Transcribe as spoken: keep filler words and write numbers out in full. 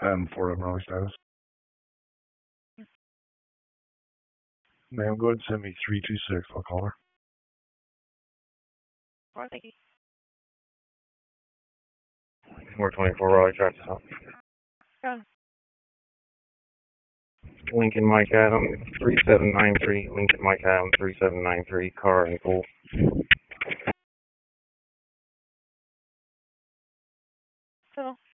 Um, for a Raleigh status. Ma'am, go ahead and send me three two six. I'll call her. Four, thank you. four twenty-four Raleigh traffic stop. Yeah. Lincoln Mike Adam, three seven nine three. Lincoln Mike Adam, three seven nine three. Car and pool. So.